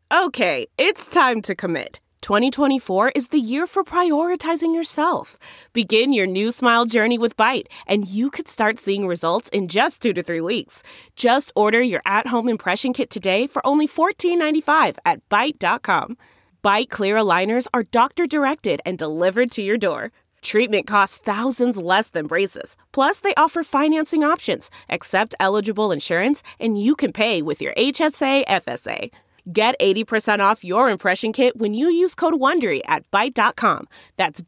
Okay, it's time to commit. 2024 is the year for prioritizing yourself. Begin your new smile journey with Byte, and you could start seeing results in just 2 to 3 weeks. Just order your at-home impression kit today for only $14.95 at Byte.com. Byte Clear aligners are doctor-directed and delivered to your door. Treatment costs thousands less than braces. Plus, they offer financing options, accept eligible insurance, and you can pay with your HSA FSA. Get 80% off your impression kit when you use code WONDERY at Byte.com. That's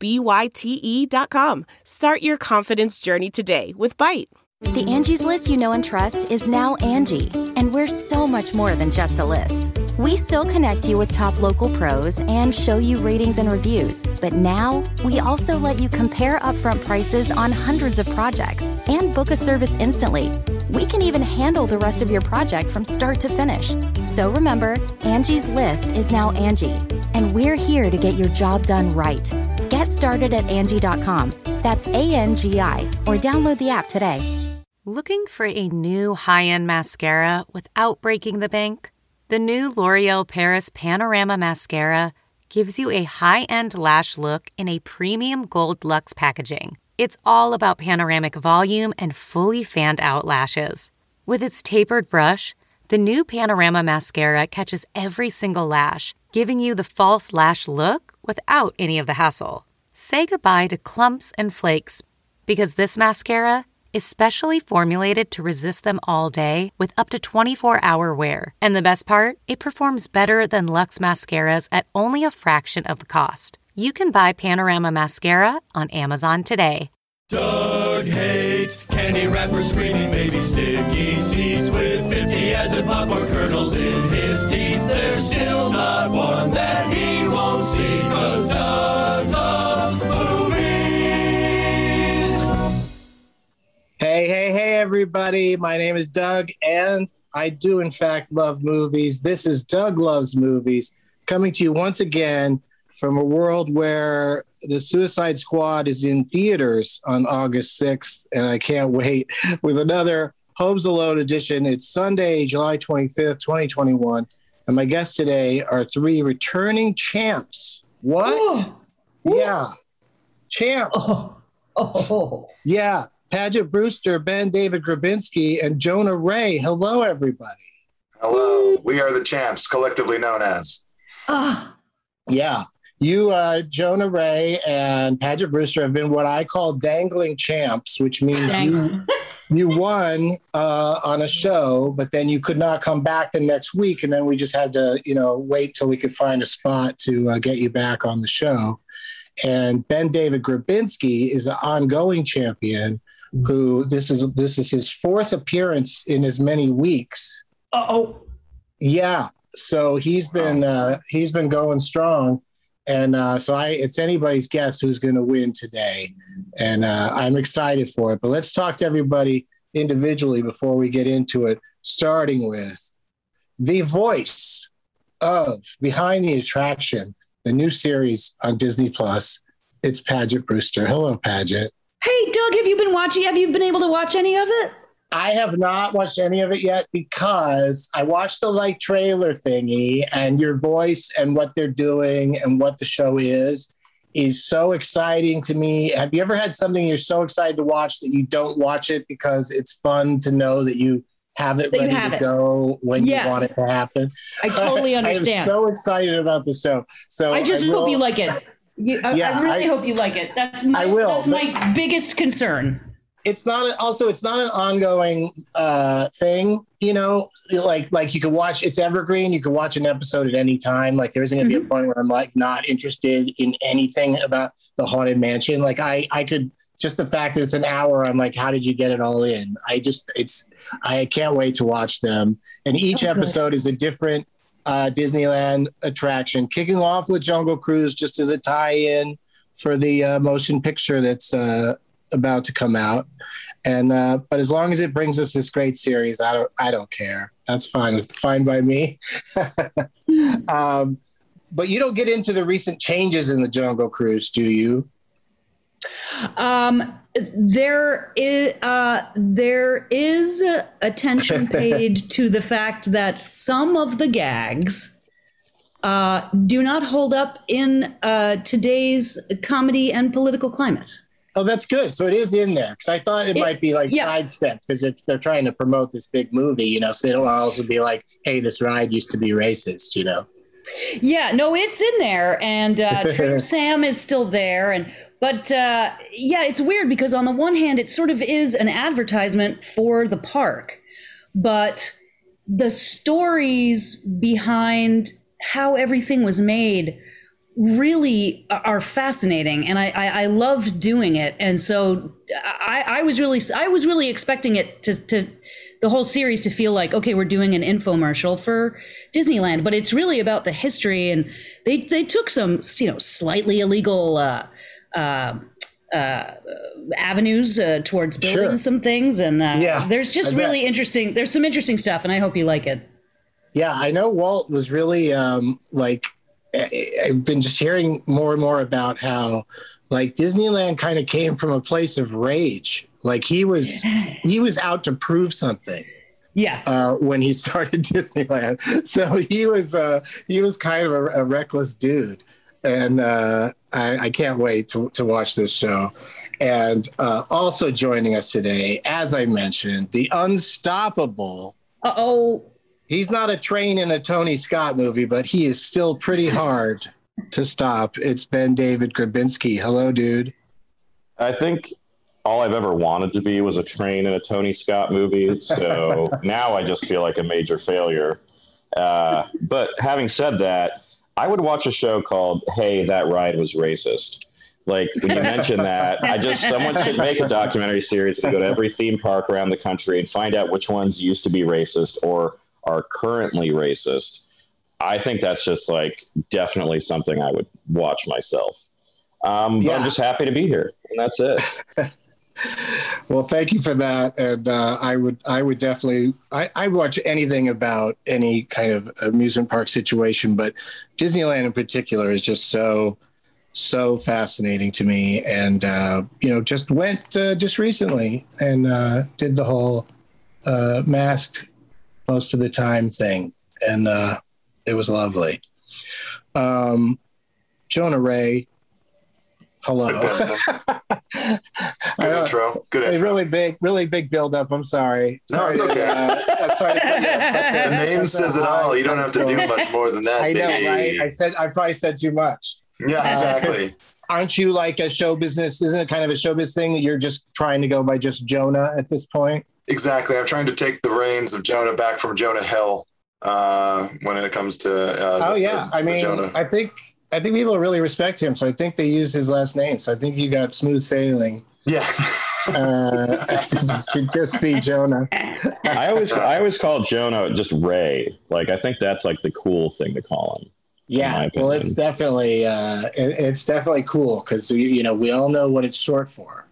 BYTE.com. Start your confidence journey today with Byte. The Angie's List you know and trust is now Angie, and we're so much more than just a list. We still connect you with top local pros and show you ratings and reviews, but now we also let you compare upfront prices on hundreds of projects and book a service instantly. We can even handle the rest of your project from start to finish. So remember, Angie's List is now Angie, and we're here to get your job done right. Get started at Angie.com. That's ANGI, or download the app today. Looking for a new high-end mascara without breaking the bank? The new L'Oreal Paris Panorama Mascara gives you a high-end lash look in a premium gold luxe packaging. It's all about panoramic volume and fully fanned-out lashes. With its tapered brush, the new Panorama Mascara catches every single lash, giving you the false lash look without any of the hassle. Say goodbye to clumps and flakes, because this mascara is specially formulated to resist them all day with up to 24-hour wear. And the best part? It performs better than Luxe mascaras at only a fraction of the cost. You can buy Panorama Mascara on Amazon today. Doug hates candy wrappers, screaming baby sticky seeds with 50 acid popcorn kernels in his teeth. There's still not one that he won't see, 'cause Doug loves movies. Hey, everybody. My name is Doug, and I do, in fact, love movies. This is Doug Loves Movies, coming to you once again from a world where the Suicide Squad is in theaters on August 6th, and I can't wait, with another Homes Alone edition. It's Sunday, July 25th, 2021, and my guests today are 3 returning champs. What? Oh. Yeah. Champs. Oh. Yeah. Paget Brewster, Ben David Grabinski, and Jonah Ray. Hello, everybody. Hello. We are the champs, collectively known as. Yeah. You, Jonah Ray and Paget Brewster have been what I call dangling champs, which means you won on a show, but then you could not come back the next week. And then we just had to, wait till we could find a spot to get you back on the show. And Ben David Grabinski is an ongoing champion who this is his 4th appearance in as many weeks. Yeah. So he's been going strong. And so it's anybody's guess who's going to win today. And I'm excited for it. But let's talk to everybody individually before we get into it, starting with the voice of Behind the Attraction, the new series on Disney Plus. It's Paget Brewster. Hello, Paget. Hey, Doug, have you been able to watch any of it? I have not watched any of it yet because I watched the trailer thingy, and your voice and what they're doing and what the show is so exciting to me. Have you ever had something you're so excited to watch that you don't watch it because it's fun to know that you have it ready to go when you want it to happen? I totally understand. I'm so excited about the show. So I just hope you like it. I really hope you like it. That's my biggest concern. It's not an ongoing thing, like you could watch, it's evergreen. You could watch an episode at any time. Like there isn't going to be a point where I'm not interested in anything about the Haunted Mansion. Like I could, just the fact that it's an hour, I'm like, how did you get it all in? I can't wait to watch them. And each episode is a different Disneyland attraction, kicking off with Jungle Cruise just as a tie-in for the motion picture that's about to come out. And but as long as it brings us this great series, I don't care. That's fine. It's fine by me. But you don't get into the recent changes in the Jungle Cruise, do you? There is attention paid to the fact that some of the gags do not hold up in today's comedy and political climate. Oh, that's good. So it is in there, because I thought it might be like sidestepped, because they're trying to promote this big movie, so they don't also be like, hey, this ride used to be racist, Yeah, no, it's in there, and Trader Sam is still there, but it's weird because on the one hand, it sort of is an advertisement for the park, but the stories behind how everything was made really are fascinating, and I loved doing it. And so I was really expecting it to the whole series to feel like, okay, we're doing an infomercial for Disneyland, but it's really about the history, and they took some slightly illegal avenues towards building some things, and there's just really interesting. There's some interesting stuff, and I hope you like it. Yeah, I know Walt was really I've been just hearing more and more about how Disneyland kind of came from a place of rage. He was out to prove something. Yeah. When he started Disneyland. So he was kind of a reckless dude. And I can't wait to watch this show. And also joining us today, as I mentioned, the unstoppable. Uh-oh. He's not a train in a Tony Scott movie, but he is still pretty hard to stop. It's Ben David Grabinski. Hello, dude. I think all I've ever wanted to be was a train in a Tony Scott movie. So now I just feel like a major failure. But having said that, I would watch a show called Hey, That Ride Was Racist. When you mentioned that, someone should make a documentary series and go to every theme park around the country and find out which ones used to be racist or are currently racist. I think that's just definitely something I would watch myself. But I'm just happy to be here, and that's it. Well, thank you for that. And I would definitely, I watch anything about any kind of amusement park situation, but Disneyland in particular is just so fascinating to me. And, just went just recently and did the whole masked most of the time thing. And it was lovely. Jonah Ray, hello. Good intro. Good intro. Really big build up. I'm sorry. No, it's okay. I'm sorry to put you up. The name says it all. You don't have to do much more than that. I know, right? I probably said too much. Yeah, exactly. Aren't you like a show business? Isn't it kind of a show business thing that you're just trying to go by just Jonah at this point? Exactly. I'm trying to take the reins of Jonah back from Jonah Hill when it comes to Jonah. I think people really respect him, so I think they use his last name. So I think you got smooth sailing. Yeah. To just be Jonah. I always call Jonah just Ray. I think that's the cool thing to call him. Yeah, well, it's definitely cool because we all know what it's short for.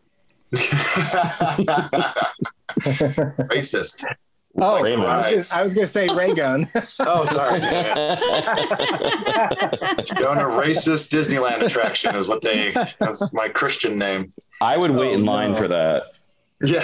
Racist. Oh, I was going to say ray gun. Oh, sorry. Jonah Racist Disneyland Attraction is that's my Christian name. I would wait in line for that. Yeah.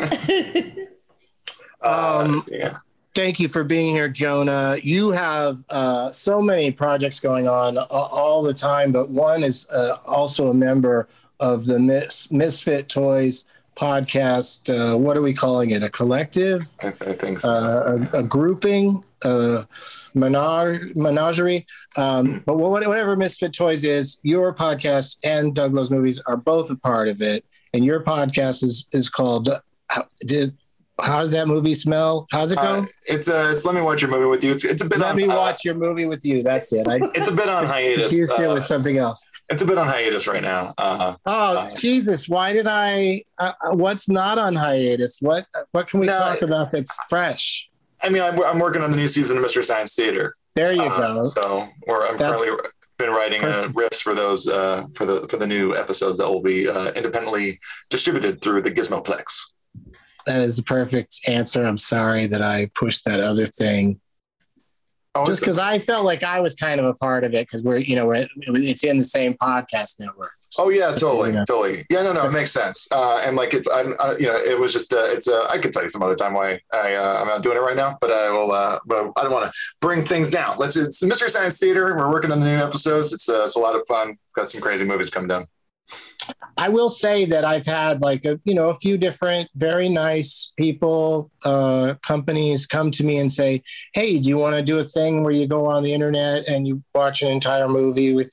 Thank you for being here, Jonah. You have so many projects going on all the time, but one is also a member of the Misfit Toys podcast. What are we calling it? A collective? I think so. A grouping? Menagerie? But whatever Misfit Toys is, your podcast and Doug Loves Movies are both a part of it. And your podcast is called... How does that movie smell? How's it go? It's Let Me Watch Your Movie With You. It's a bit. Let me watch your movie with you. That's it. It's a bit on hiatus. Confused it with something else. It's a bit on hiatus right now. Jesus! Why did I? What's not on hiatus? What can we talk about that's fresh? I mean, I'm working on the new season of Mystery Science Theater. There you go. So I'm currently been writing riffs for those for the new episodes that will be independently distributed through the Gizmoplex. That is a perfect answer. I'm sorry that I pushed that other thing. Just because I felt like I was kind of a part of it because it's in the same podcast network. Oh yeah, totally. Yeah, no, it makes sense. And like it was just I could tell you some other time why I'm not doing it right now, but I will. But I don't want to bring things down. It's the Mystery Science Theater. We're working on the new episodes. It's a lot of fun. We've got some crazy movies coming down. I will say that I've had like a few different very nice people, companies come to me and say, "Hey, do you want to do a thing where you go on the internet and you watch an entire movie with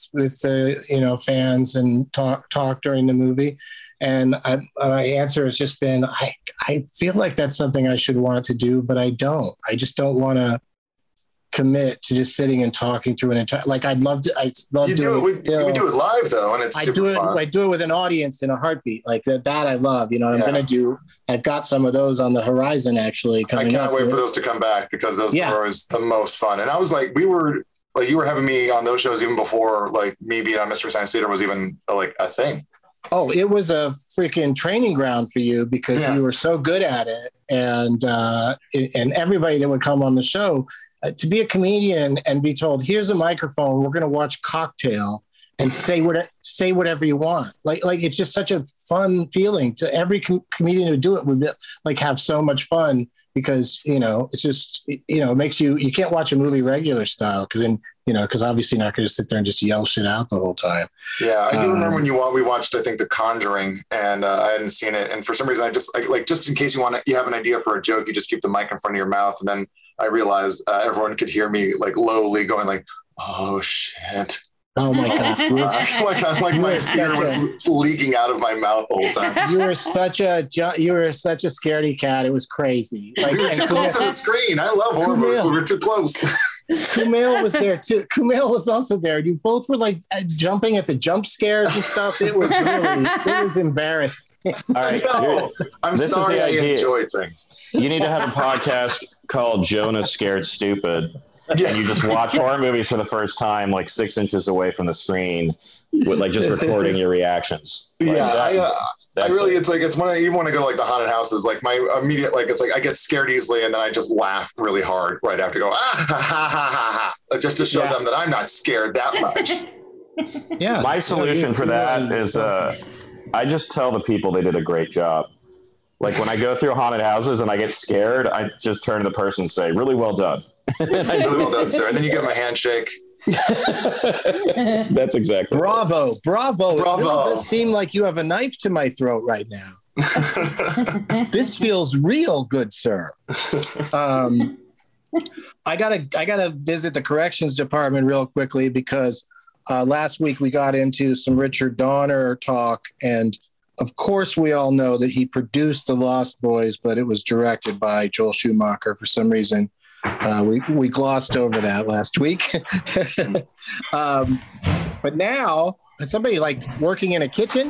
fans and talk during the movie?" And my answer has just been, I feel like that's something I should want to do, but I don't. I just don't want to commit to just sitting and talking through an entire, like I love doing it still. We do it live though, and it's super fun. I do it with an audience in a heartbeat, like that I love, I've got some of those on the horizon actually coming up. I can't wait for those to come back, because those are always the most fun. And I was like, you were having me on those shows even before like me being on Mystery Science Theater was even like a thing. Oh, it was a freaking training ground for you, because you were so good at it. And everybody that would come on the show, to be a comedian and be told, here's a microphone, we're going to watch Cocktail and say whatever you want. Like it's just such a fun feeling. To every comedian who do it would like have so much fun, because, it's just, it makes you can't watch a movie regular style, because obviously you're not going to sit there and just yell shit out the whole time. Yeah. I do remember when we watched, I think The Conjuring, and I hadn't seen it. And for some reason just in case you have an idea for a joke, you just keep the mic in front of your mouth. And then I realized everyone could hear me like lowly going like, "Oh shit." Oh my God. like my ear was leaking out of my mouth the whole time. You were such a scaredy cat. It was crazy. Like, we were too close to the screen. I love horror movies. We were too close. Kumail was there too. Kumail was also there. You both were like jumping at the jump scares and stuff. It was embarrassing. All right. I'm sorry I enjoy things. You need to have a podcast called Jonah Scared Stupid. Yeah. And you just watch horror movies for the first time, like 6 inches away from the screen, with like just recording your reactions. Like it's when I even want to go to like the haunted houses, like my immediate, like, it's like I get scared easily and then I just laugh really hard right after, go, ha ha ha ha, just to show them that I'm not scared that much. Yeah. My solution for that is, I just tell the people they did a great job. Like when I go through haunted houses and I get scared, I just turn to the person and say, "Really well done." Really well done, sir. And then you give them a handshake. That's exactly. Bravo. It does seem like you have a knife to my throat right now. This feels real good, sir. I gotta visit the corrections department real quickly, because last week we got into some Richard Donner talk, and of course we all know that he produced The Lost Boys, but it was directed by Joel Schumacher for some reason. We glossed over that last week. But now, somebody like working in a kitchen?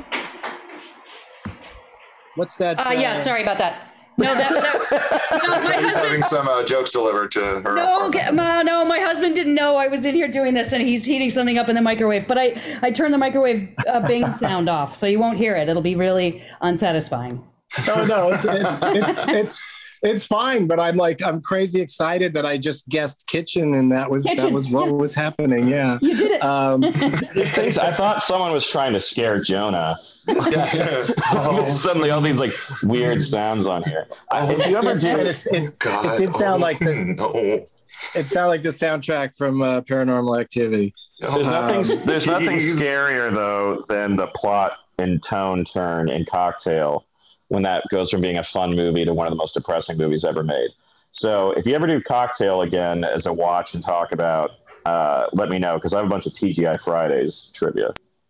What's that? Yeah, sorry about that. No, my husband having some jokes delivered to her. No, my husband didn't know I was in here doing this, and he's heating something up in the microwave. But I turned the microwave bing sound off, so you won't hear it. It'll be really unsatisfying. Oh no, it's fine. But I'm crazy excited that I just guessed kitchen, and that was what was happening. Yeah, you did it. I thought someone was trying to scare Jonah. Suddenly all these like weird sounds on here. If you ever do it did sound like this. No. It sounded like the soundtrack from Paranormal Activity. There's nothing scarier though than the plot and tone turn in Cocktail, when that goes from being a fun movie to one of the most depressing movies ever made. So if you ever do Cocktail again as a watch and talk about, let me know, because I have a bunch of TGI Fridays trivia.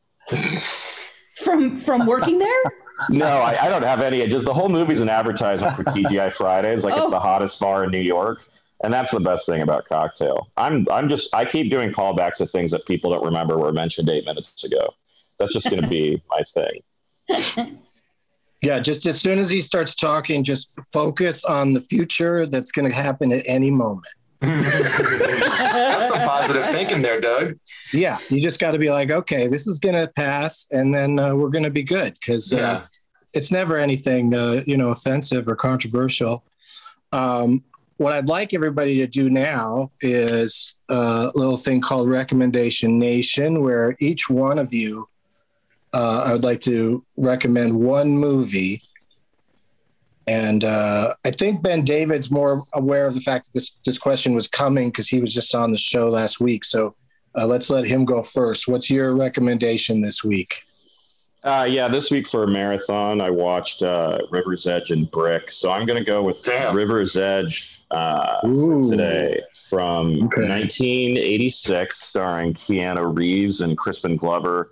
From working there? No, I don't have any. Just the whole movie's an advertisement for TGI Fridays. Like it's the hottest bar in New York. And that's the best thing about Cocktail. I keep doing callbacks to things that people don't remember were mentioned 8 minutes ago. That's just going to be my thing. Yeah, just as soon as he starts talking, just focus on the future that's going to happen at any moment. That's some positive thinking there, Doug. Yeah, you just got to be like, okay, this is going to pass, and then we're going to be good, because it's never anything, offensive or controversial. What I'd like everybody to do now is a little thing called Recommendation Nation, where each one of you I would like to recommend one movie. And I think Ben David's more aware of the fact that this question was coming because he was just on the show last week. So let's let him go first. What's your recommendation this week? This week for a marathon, I watched River's Edge and Brick. So I'm going to go with River's Edge today from 1986, starring Keanu Reeves and Crispin Glover.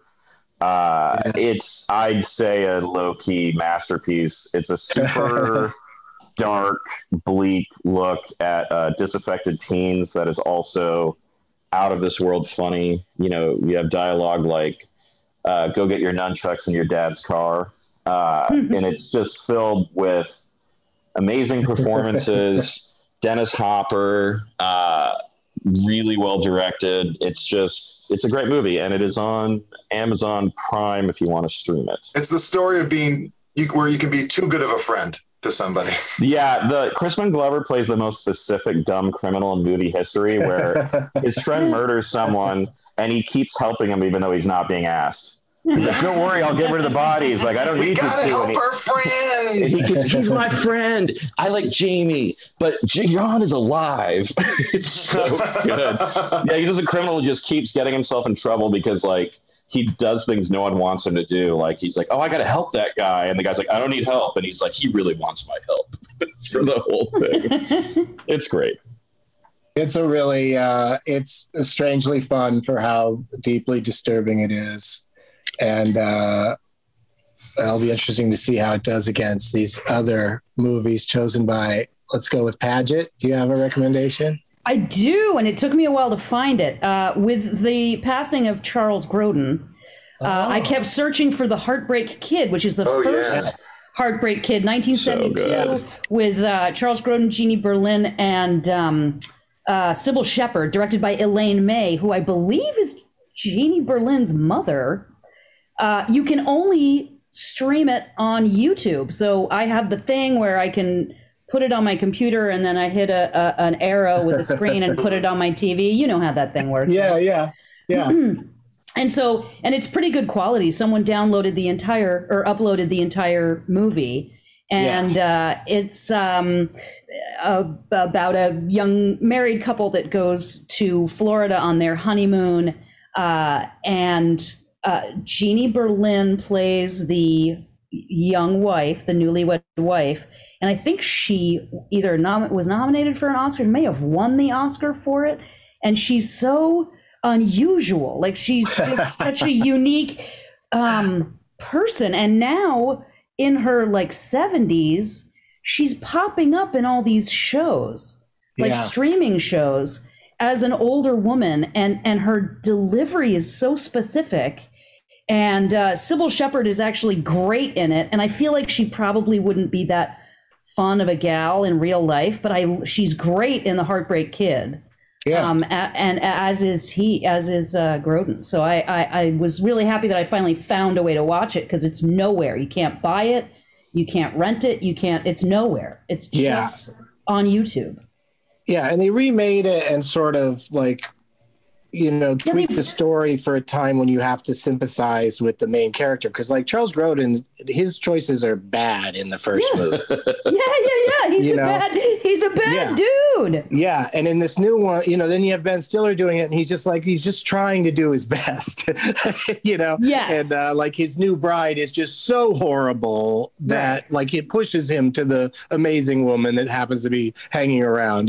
It's, I'd say, a low-key masterpiece. It's a super dark, bleak look at disaffected teens that is also out of this world funny. You know, you have dialogue like, go get your nunchucks in your dad's car. And it's just filled with amazing performances. Dennis Hopper, really well directed. It's a great movie, and it is on Amazon Prime if you want to stream it. It's the story of where you can be too good of a friend to somebody. Yeah, Crispin Glover plays the most specific dumb criminal in movie history, where his friend murders someone, and he keeps helping him even though he's not being asked. He's like, don't worry, I'll get rid of the bodies. Like, I don't need to. We gotta help our friend. He's my friend. I like Jamie, but John is alive. It's so good. Yeah, he's just a criminal who just keeps getting himself in trouble because, like, he does things no one wants him to do. Like, he's like, oh, I gotta help that guy, and the guy's like, I don't need help, and he's like, he really wants my help for the whole thing. It's great. It's a really, it's strangely fun for how deeply disturbing it is. And it'll be interesting to see how it does against these other movies chosen by, let's go with Paget. Do you have a recommendation? I do, and it took me a while to find it. With the passing of Charles Grodin, I kept searching for The Heartbreak Kid, which is the first Heartbreak Kid, 1972, with Charles Grodin, Jeannie Berlin, and Sybil Shepherd, directed by Elaine May, who I believe is Jeannie Berlin's mother. You can only stream it on YouTube. So I have the thing where I can put it on my computer and then I hit an arrow with a screen and put it on my TV. You know how that thing works. Yeah. And it's pretty good quality. Someone uploaded the entire movie. And it's about a young married couple that goes to Florida on their honeymoon. And Jeannie Berlin plays the young wife, the newlywed wife. And I think she either was nominated for an Oscar, may have won the Oscar for it. And she's so unusual. Like, she's just such a unique person. And now in her like 70s, she's popping up in all these shows, like streaming shows, as an older woman. And her delivery is so specific. And Sybil Shepherd is actually great in it. And I feel like she probably wouldn't be that fun of a gal in real life, but she's great in The Heartbreak Kid. Yeah. And as is Grodin. So I was really happy that I finally found a way to watch it, because it's nowhere. You can't buy it. You can't rent it. It's nowhere. It's just on YouTube. Yeah. And they remade it and sort of like, tweak the story for a time when you have to sympathize with the main character. Because like Charles Grodin, his choices are bad in the first movie. He's a bad dude. Yeah. And in this new one, then you have Ben Stiller doing it, and he's just trying to do his best, Yes. And like his new bride is just so horrible that like it pushes him to the amazing woman that happens to be hanging around,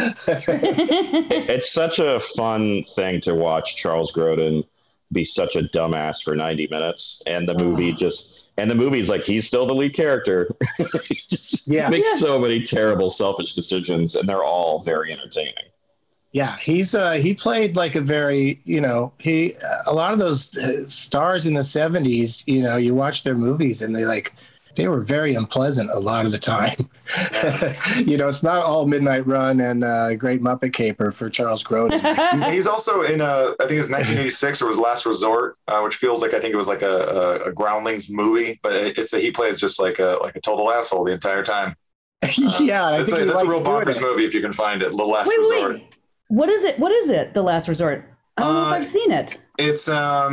It's such a fun thing to watch Charles Grodin be such a dumbass for 90 minutes, and the movie is like, he's still the lead character. He makes so many terrible selfish decisions, and they're all very entertaining. Yeah, he played like a very, a lot of those stars in the 70s, you watch their movies and they were very unpleasant a lot of the time. It's not all Midnight Run and Great Muppet Caper for Charles Grodin. He's also in, I think it's 1986 or was Last Resort, which feels like, I think it was like a Groundlings movie, but he plays just like a total asshole the entire time. It's a real bonkers movie if you can find it. The Last Resort. What is it? The Last Resort? I don't know if I've seen it. It's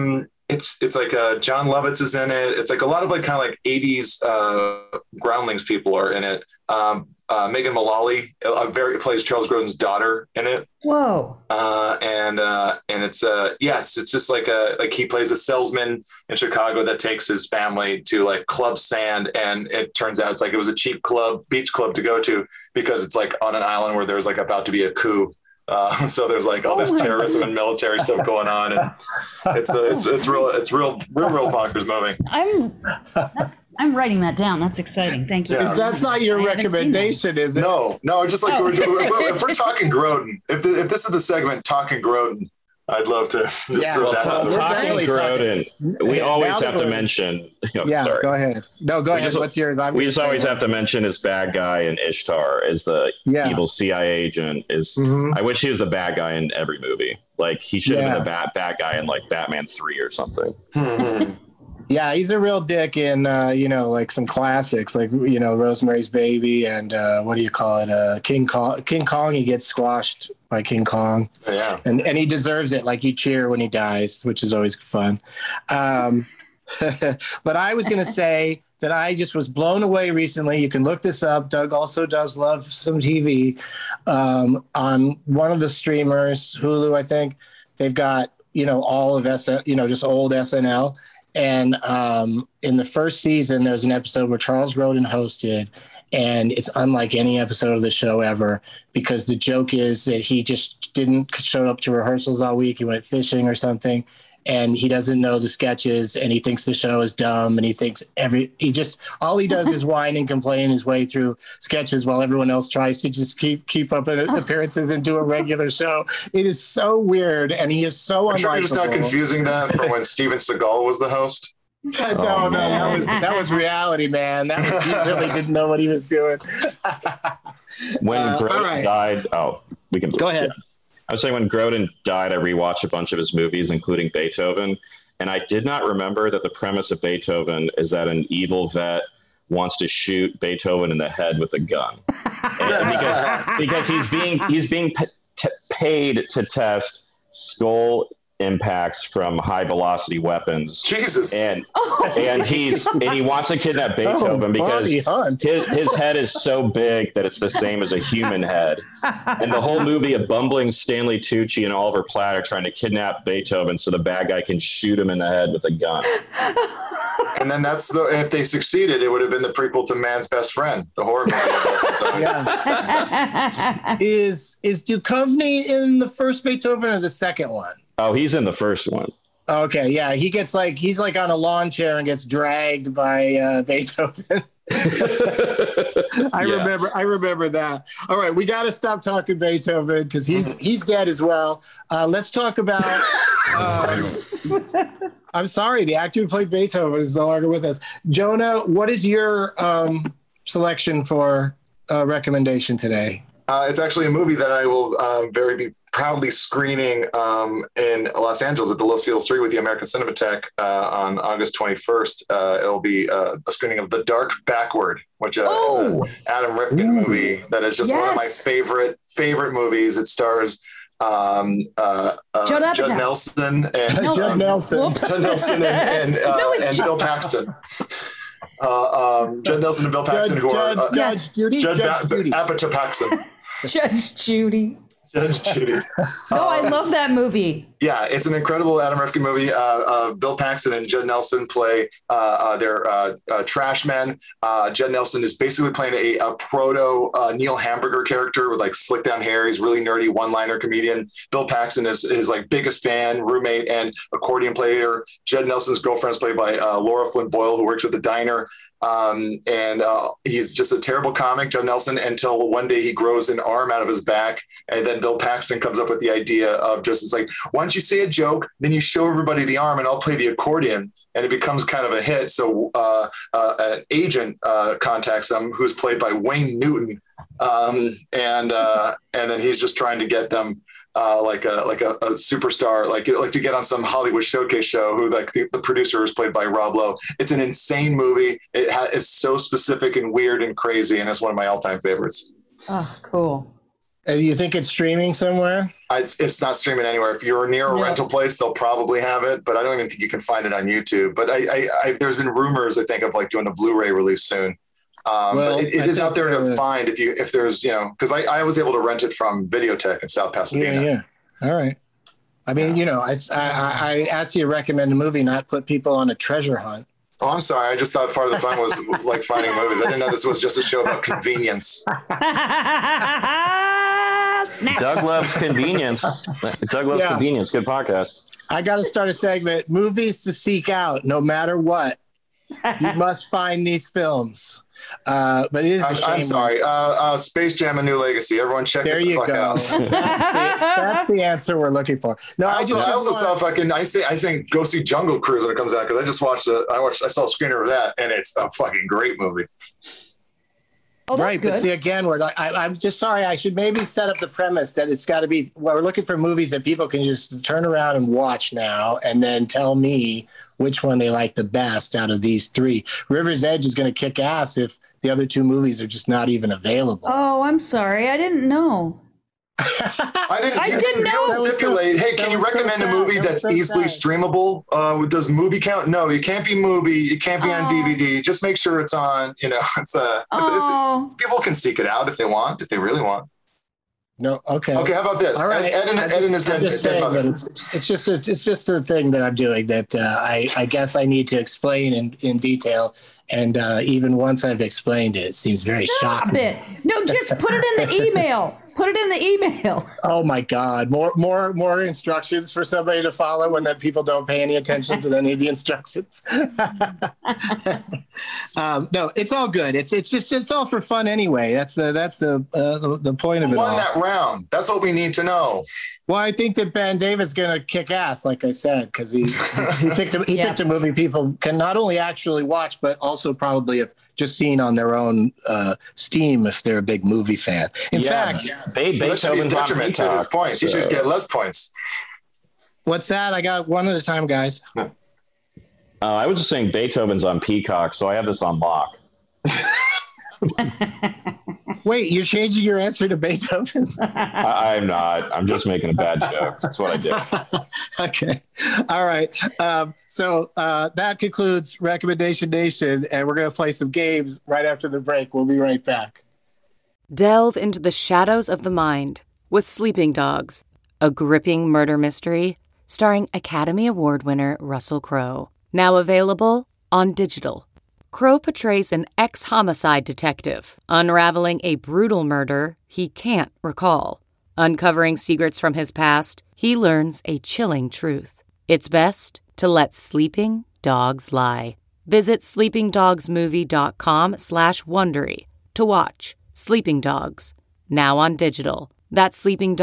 it's like John Lovitz is in it. It's like a lot of like kind of like 80s Groundlings people are in it. Megan Mullally plays Charles Grodin's daughter in it. Whoa! And it's it's just like he plays a salesman in Chicago that takes his family to like Club Sand, and it turns out it's like it was a cheap beach club to go to because it's like on an island where there's like about to be a coup. So there's like all this terrorism and military stuff going on, and it's real bonkers movie. I'm writing that down. That's exciting. Thank you. Yeah. That's not your recommendation, is it? No. Just like if we're talking Grodin, if this is the segment talking Grodin, I'd love to just throw that out there. Talking Grodin, we always have to mention. Sorry. Go ahead. No, go ahead. What's yours? We just always have to mention his bad guy in Ishtar as the evil CIA agent. I wish he was the bad guy in every movie. Like he should have been the bad guy in like Batman 3 or something. Yeah, he's a real dick in like some classics like Rosemary's Baby and what do you call it? King Kong. King Kong. He gets squashed by King Kong. Yeah, and he deserves it. Like you cheer when he dies, which is always fun. But I was going to say that I just was blown away recently. You can look this up. Doug also does love some TV on one of the streamers, Hulu, I think. They've got all of just old SNL. And in the first season, there's an episode where Charles Grodin hosted, and it's unlike any episode of the show ever because the joke is that he just didn't show up to rehearsals all week. He went fishing or something, and he doesn't know the sketches, and he thinks the show is dumb, and he thinks all he does is whine and complain his way through sketches while everyone else tries to just keep up appearances and do a regular show. It is so weird, and he is so unlikable. I'm sure you're just not confusing that from when Steven Seagal was the host. No, that was reality, man. He really didn't know what he was doing. When Grodin died, we can go ahead. Yeah. I was saying when Grodin died, I rewatched a bunch of his movies, including Beethoven, and I did not remember that the premise of Beethoven is that an evil vet wants to shoot Beethoven in the head with a gun, because he's being paid to test skull impacts from high velocity weapons. Jesus. And he wants to kidnap Beethoven because his head is so big that it's the same as a human head. And the whole movie, a bumbling Stanley Tucci and Oliver Platt are trying to kidnap Beethoven so the bad guy can shoot him in the head with a gun. And then if they succeeded, it would have been the prequel to Man's Best Friend, the horror movie. Yeah. Is Duchovny in the first Beethoven or the second one? Oh, he's in the first one. Okay, yeah, he's like on a lawn chair and gets dragged by Beethoven. I remember that. All right, we got to stop talking Beethoven because he's dead as well. Let's talk about. I'm sorry, the actor who played Beethoven is no longer with us. Jonah, what is your selection for recommendation today? It's actually a movie that I will be proudly screening in Los Angeles at the Los Feliz 3 with the American Cinematheque on August 21st. It'll be a screening of The Dark Backward, which is an Adam Rifkin movie that is just one of my favorite movies. It stars Judd Nelson and Judd Nelson and Bill Paxton. Judd Nelson and Bill Paxton, Judge Judy. Apatow Paxton. Judge Judy. No, I love that movie. Yeah, it's an incredible Adam Rifkin movie. Bill Paxton and Judd Nelson play their trash men. Judd Nelson is basically playing a proto Neil Hamburger character with like slick down hair. He's really nerdy, one-liner comedian. Bill Paxton is his like biggest fan, roommate, and accordion player. Judd Nelson's girlfriend is played by Laura Flynn Boyle, who works at the diner. And he's just a terrible comic, Judd Nelson, until one day he grows an arm out of his back. And then Bill Paxton comes up with the idea of it's like, why don't you say a joke, then you show everybody the arm and I'll play the accordion. And it becomes kind of a hit. So an agent contacts him, who's played by Wayne Newton. And then he's just trying to get them like a superstar, like to get on some Hollywood showcase show. Who like the producer is played by Rob Lowe. It's an insane movie. It's so specific and weird and crazy, and it's one of my all-time favorites. Oh, cool. You think it's streaming somewhere? It's not streaming anywhere. If you're near a rental place, they'll probably have it, but I don't even think you can find it on YouTube. But there's been rumors, I think, of like doing a Blu-ray release soon. But it is out there to find if there's, because I was able to rent it from Videotheque in South Pasadena. Yeah. All right. I mean, I asked you to recommend a movie, not put people on a treasure hunt. Oh, I'm sorry. I just thought part of the fun was like finding movies. I didn't know this was just a show about convenience. Doug loves convenience. Convenience. Good podcast. I got to start a segment. Movies to seek out, no matter what. You must find these films. But it is a shame. I'm sorry. Space Jam: A New Legacy. Everyone check there it the fuck out. That's the answer we're looking for. No, I also saw fucking. I think go see Jungle Cruise when it comes out because I just watched I saw a screener of that and it's a fucking great movie. Oh, right, good. But see, again, we're like, I'm just sorry. I should maybe set up the premise that it's got to be. Well, we're looking for movies that people can just turn around and watch now, and then tell me which one they like the best out of these three. River's Edge is going to kick ass if the other two movies are just not even available. Oh, I'm sorry, I didn't know. I didn't know. Stipulate. Hey, can you recommend a movie that's easily streamable? Does movie count? No, it can't be movie. It can't be on DVD. Just make sure it's on. It's people can seek it out if they want, if they really want. No, okay. Okay, how about this? All right. Eden is dead. Just saying that it's just a thing that I'm doing that I guess I need to explain in detail. And even once I've explained it, it seems very shocking. Stop it! No, just put it in the email. Put it in the email. Oh my God! More instructions for somebody to follow when that people don't pay any attention to any of the instructions. No, it's all good. It's all for fun anyway. That's the point of it. Who won that round? That's what we need to know. Well, I think that Ben David's going to kick ass, like I said, because he picked a movie people can not only actually watch, but also probably have just seen on their own Steam if they're a big movie fan. In fact, that should be a detriment to his points. He should get less points. What's that? I got one at a time, guys. I was just saying Beethoven's on Peacock, so I have this on lock. Wait, you're changing your answer to Beethoven? I'm not. I'm just making a bad joke. That's what I did. Okay. All right. So that concludes Recommendation Nation, and we're going to play some games right after the break. We'll be right back. Delve into the shadows of the mind with Sleeping Dogs, a gripping murder mystery starring Academy Award winner Russell Crowe. Now available on digital. Crowe portrays an ex-homicide detective, unraveling a brutal murder he can't recall. Uncovering secrets from his past, he learns a chilling truth. It's best to let sleeping dogs lie. Visit sleepingdogsmovie.com/Wondery to watch Sleeping Dogs, now on digital. That's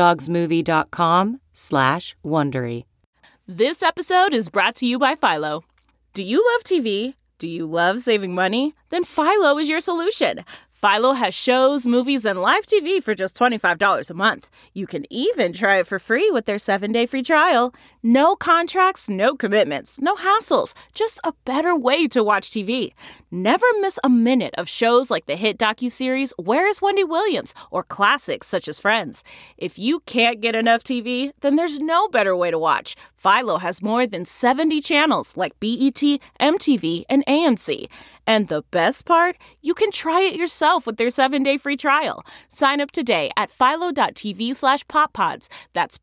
sleepingdogsmovie.com/Wondery. This episode is brought to you by Philo. Do you love TV? Do you love saving money? Then Philo is your solution. Philo has shows, movies, and live TV for just $25 a month. You can even try it for free with their 7-day free trial. No contracts, no commitments, no hassles. Just a better way to watch TV. Never miss a minute of shows like the hit docuseries Where is Wendy Williams? Or classics such as Friends. If you can't get enough TV, then there's no better way to watch. Philo has more than 70 channels like BET, MTV, and AMC. And the best part? You can try it yourself with their 7-day free trial. Sign up today at philo.tv/poppods. That's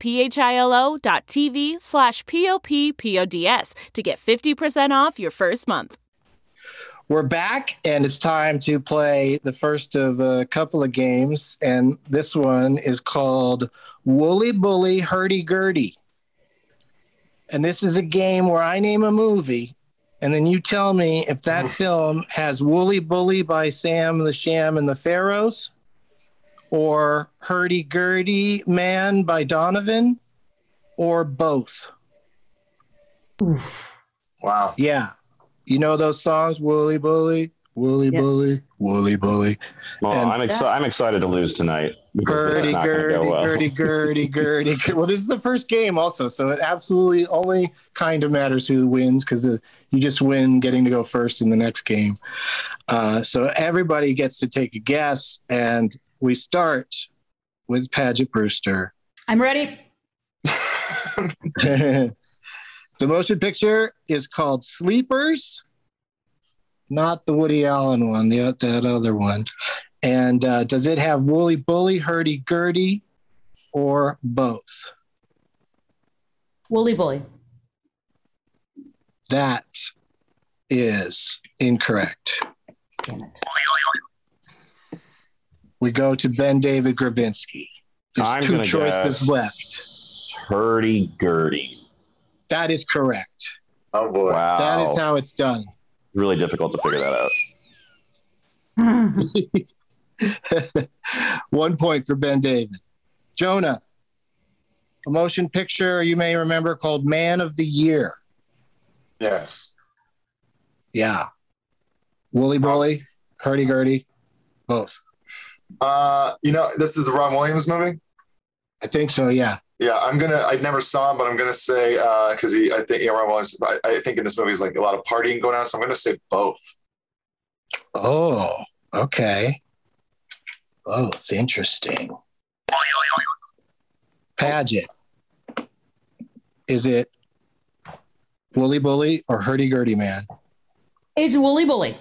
philo.tv/POPPODS to get 50% off your first month. We're back, and it's time to play the first of a couple of games. And this one is called Woolly Bully Hurdy Gurdy. And this is a game where I name a movie, and then you tell me if that film has Woolly Bully by Sam the Sham and the Pharaohs, or Hurdy Gurdy Man by Donovan, or both. Wow. Yeah. You know those songs, Woolly Bully, Woolly Bully, Woolly Bully. Well, I'm excited to lose tonight. Gurdy, gurdy, gurdy, gurdy. Well, this is the first game also, so it absolutely only kind of matters who wins because you just win getting to go first in the next game. So everybody gets to take a guess, and we start with Paget Brewster. I'm ready. The motion picture is called Sleepers, not the Woody Allen one, that other one. And does it have Wooly Bully, Hurdy-Gurdy, or both? Wooly Bully. That is incorrect. Damn it. We go to Ben David Grabinski. There's two choices left. Hurdy-Gurdy. That is correct. Oh boy. Wow. That is how it's done. Really difficult to figure that out. 1 point for Ben David. Jonah, a motion picture you may remember called Man of the Year. Yes. Yeah. Wooly Bully, Hurdy-Gurdy, both. This is a Ron Williams movie? I think so, yeah. Yeah, I never saw him, but I'm gonna say because I think Ron Williams. I think in this movie is like a lot of partying going on, so I'm gonna say both. Oh, okay. Both, interesting. Paget, is it Wooly Bully or Hurdy-Gurdy Man? It's Wooly Bully.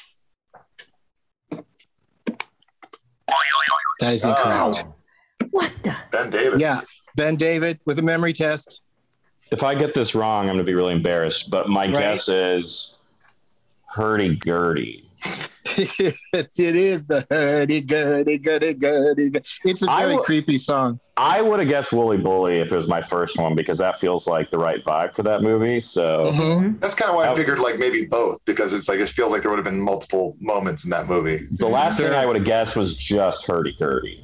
That is incorrect. What the? Ben David. Yeah, Ben David with a memory test. If I get this wrong, I'm going to be really embarrassed, but my guess is Hurdy-Gurdy. It is the Hurdy-Gurdy. It's a very creepy song. I would have guessed Wooly Bully if it was my first one because that feels like the right vibe for that movie. So that's kind of why I figured like maybe both because it's like it feels like there would have been multiple moments in that movie. The last thing I would have guessed was just Hurdy-Gurdy.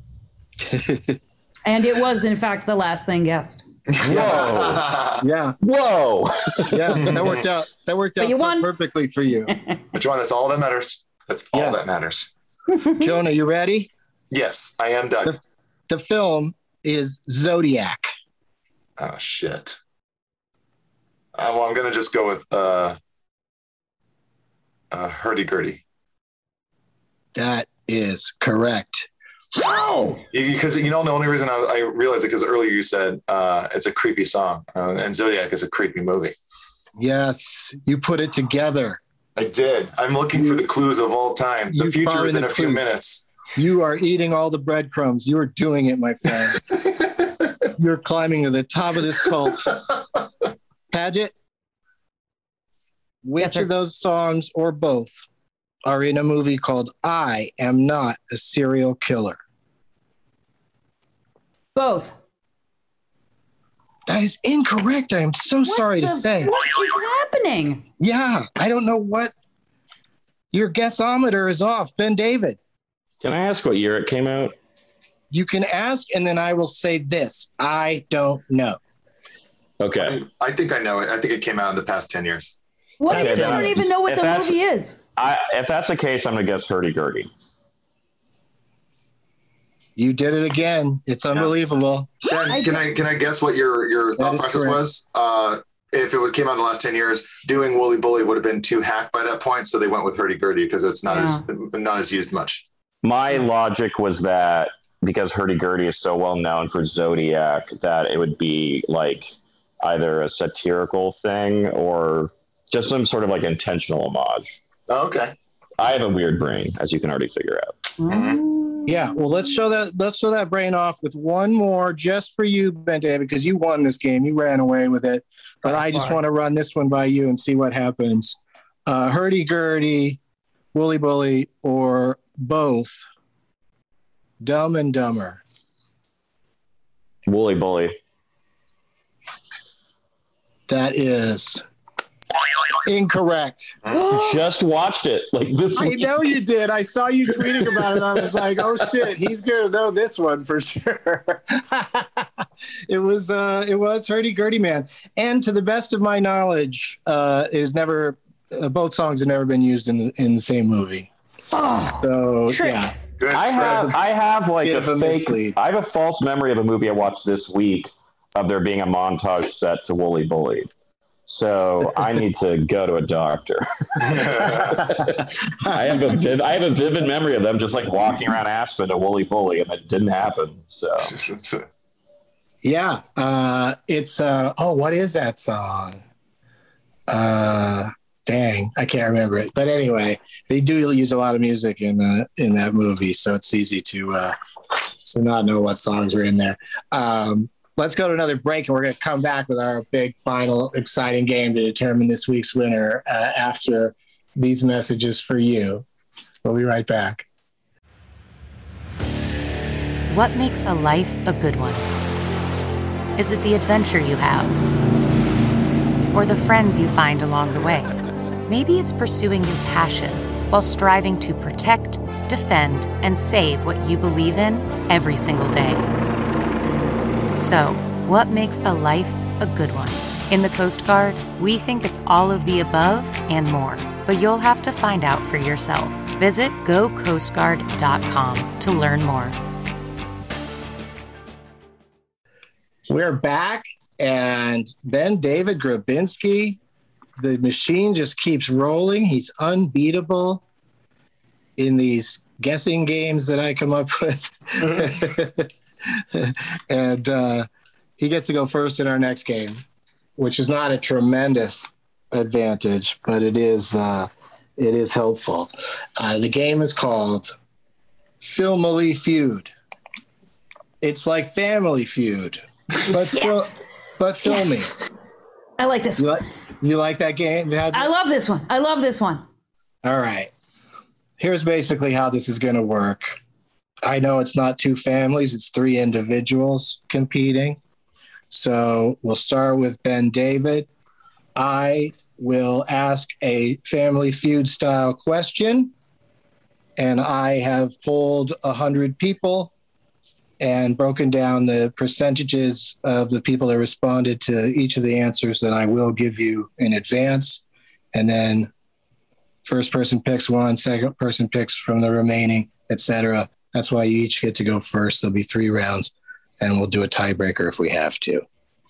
And it was, in fact, the last thing guessed. Whoa! Yeah. Whoa! Yeah, that worked out. That worked out so perfectly for you. But John, that's all that matters. That's all that matters. Jonah, you ready? Yes, I am done. The film is Zodiac. Oh shit. Well, I'm gonna just go with Hurdy-Gurdy. That is correct. Oh! Because the only reason I realized it because earlier you said it's a creepy song and Zodiac is a creepy movie. Yes, you put it together. I did. I'm looking for the clues of all time. The future is in a few minutes. You are eating all the breadcrumbs. You are doing it, my friend. You're climbing to the top of this cult. Paget, which of those songs or both are in a movie called I Am Not a Serial Killer? Both. That is incorrect. I am so sorry to say. What is happening? Yeah, I don't know what. Your guessometer is off. Ben David. Can I ask what year it came out? You can ask, and then I will say this. I don't know. Okay. I think I know it. I think it came out in the past 10 years. What if you don't even know what the movie is? If that's the case, I'm going to guess Hurdy-Gurdy. You did it again. It's unbelievable. Ben, can I guess what your thought process was? If it came out in the last 10 years, doing Wooly Bully would have been too hacked by that point, so they went with Hurdy-Gurdy because it's not as used much. My logic was that because Hurdy-Gurdy is so well known for Zodiac, that it would be like either a satirical thing or just some sort of like intentional homage. Oh, okay. I have a weird brain, as you can already figure out. Mm-hmm. Yeah, well, let's show that brain off with one more just for you, Ben David, because you won this game. You ran away with it. But I just want to run this one by you and see what happens. Hurdy-Gurdy, Wooly Bully, or both. Dumb and Dumber. Wooly Bully. That is incorrect. Just watched it like this week. I know you did. I saw you tweeting about it. I was like, oh shit, he's gonna know this one for sure. It was Hurdy-Gurdy Man. And to the best of my knowledge, it is never both songs have never been used in the same movie. Oh, so trick. Yeah. Good. I have like a fake. I have a false memory of a movie I watched this week of there being a montage set to Wooly Bully. So I need to go to a doctor. I have a vivid memory of them just like walking around Aspen to Wooly Bully, and it didn't happen. So yeah, it's what is that song? Dang, I can't remember it. But anyway, they do use a lot of music in that movie, so it's easy to not know what songs are in there. Let's go to another break, and we're going to come back with our big, final, exciting game to determine this week's winner after these messages for you. We'll be right back. What makes a life a good one? Is it the adventure you have? Or the friends you find along the way? Maybe it's pursuing your passion while striving to protect, defend, and save what you believe in every single day. So, what makes a life a good one? In the Coast Guard, we think it's all of the above and more, but you'll have to find out for yourself. Visit gocoastguard.com to learn more. We're back, and Ben David Grabinski, the machine just keeps rolling. He's unbeatable in these guessing games that I come up with. And he gets to go first in our next game, which is not a tremendous advantage, but it is helpful. The game is called Filmily Feud. It's like Family Feud, but but filmy. I like this one. You like that game? I love this one. All right. Here's basically how this is going to work. I know it's not two families, it's three individuals competing. So we'll start with Ben David. I will ask a Family Feud style question, and I have polled 100 people and broken down the percentages of the people that responded to each of the answers that I will give you in advance. And then first person picks one, second person picks from the remaining, etc. That's why you each get to go first. There'll be 3 rounds, and we'll do a tiebreaker if we have to.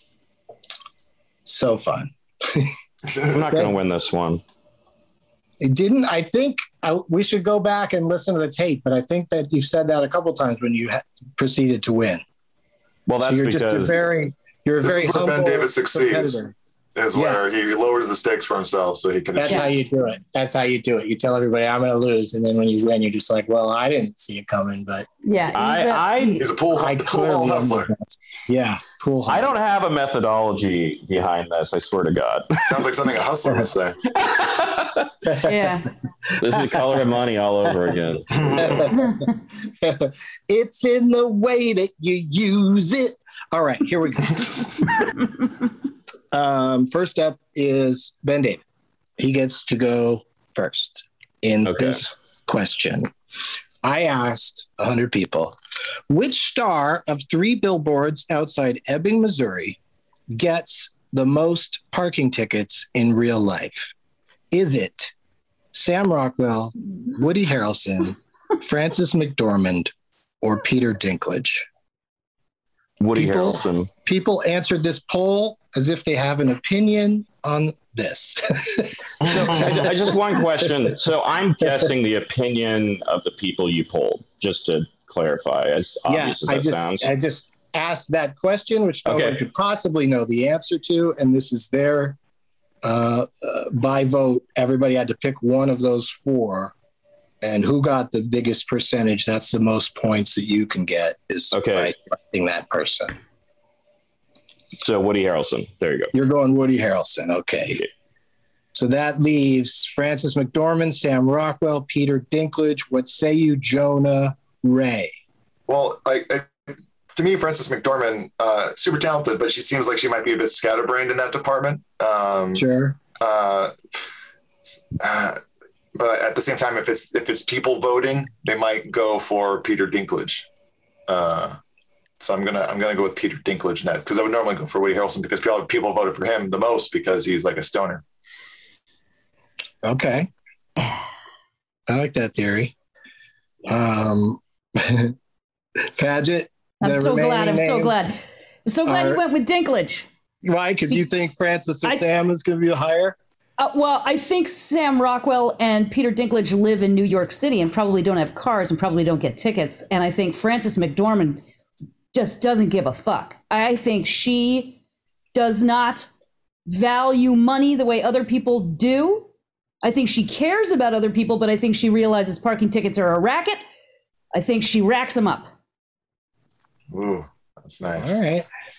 So fun. I'm not going to win this one. It didn't. I think we should go back and listen to the tape, but I think that you've said that a couple times when you proceeded to win. Well, that's so you're because just a very humble Ben Davis succeeds. competitor. Is where he lowers the stakes for himself so he can. That's how you do it. You tell everybody I'm going to lose, and then when you win, you're just like, "Well, I didn't see it coming." But he's a pool hustler. Yeah, pool. I don't have a methodology behind this. I swear to God. Sounds like something a hustler would say. Yeah. This is Color of Money all over again. It's in the way that you use it. All right, here we go. First up is Ben David. He gets to go first in this question. I asked 100 people, which star of 3 billboards outside Ebbing, Missouri gets the most parking tickets in real life? Is it Sam Rockwell, Woody Harrelson, Frances McDormand, or Peter Dinklage? Woody Harrelson. People answered this poll as if they have an opinion on this. So I just one question. So I'm guessing the opinion of the people you polled, just to clarify, as obvious as that sounds. I just asked that question, which no one could possibly know the answer to, and this is their by vote. Everybody had to pick one of those 4. And who got the biggest percentage, that's the most points that you can get, is by selecting that person. So Woody Harrelson. There you go. You're going Woody Harrelson. Okay. So that leaves Frances McDormand, Sam Rockwell, Peter Dinklage. What say you, Jonah Ray? Well, to me, Frances McDormand, super talented, but she seems like she might be a bit scatterbrained in that department. Sure. But at the same time, if it's people voting, they might go for Peter Dinklage. So I'm gonna go with Peter Dinklage next, because I would normally go for Woody Harrelson because people voted for him the most because he's like a stoner. Okay, I like that theory. Paget. I'm so glad you went with Dinklage. Why? Because you think Frances or Sam is going to be higher? Well, I think Sam Rockwell and Peter Dinklage live in New York City and probably don't have cars and probably don't get tickets. And I think Frances McDormand just doesn't give a fuck. I think she does not value money the way other people do. I think she cares about other people, but I think she realizes parking tickets are a racket. I think she racks them up. Ooh, that's nice. All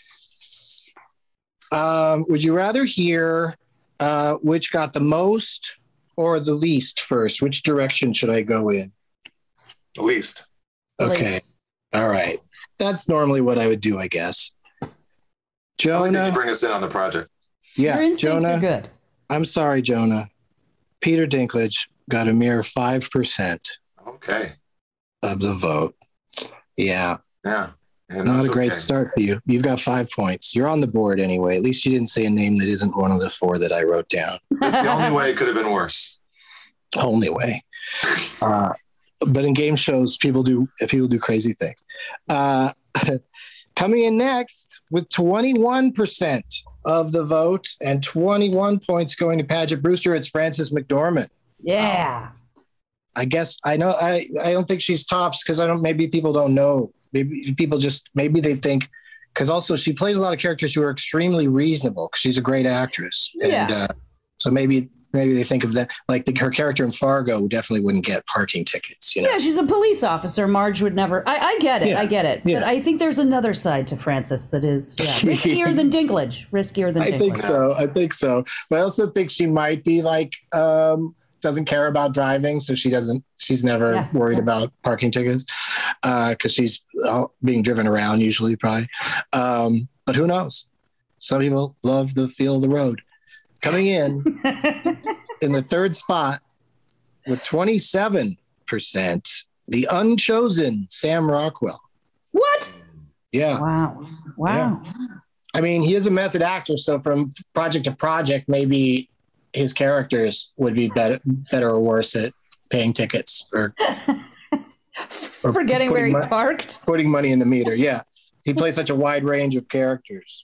right. Would you rather hear which got the most or the least first? Which direction should I go in? The least. Okay. All right. That's normally what I would do, I guess. Jonah. You bring us in on the project. Yeah. Your instincts Jonah, are good. I'm sorry, Jonah. Peter Dinklage got a mere 5%. Okay. Of the vote. Yeah. Yeah. Not a great start for you. You've got 5 points. You're on the board anyway. At least you didn't say a name that isn't one of the 4 that I wrote down. That's the only way it could have been worse. Only way. But in game shows, people do crazy things. Coming in next with 21% of the vote and 21 points going to Paget Brewster, it's Frances McDormand. Yeah. I guess I know. I don't think she's tops because maybe people don't know. Maybe people maybe they think, because also she plays a lot of characters who are extremely reasonable because she's a great actress. Yeah. And so maybe they think of that, like her character in Fargo definitely wouldn't get parking tickets. You know? Yeah, she's a police officer. Marge would never. I get it. Yeah. I get it. But I think there's another side to Frances that is riskier than Dinklage. I think so. But I also think she might be like, doesn't care about driving. So she's never worried about parking tickets because she's being driven around usually probably. But who knows? Some people love the feel of the road. Coming in the third spot with 27%, the unchosen Sam Rockwell. What? Yeah. Wow. Yeah. I mean, he is a method actor, so from project to project, maybe his characters would be better or worse at paying tickets or forgetting where he parked, putting money in the meter. Yeah, he plays such a wide range of characters.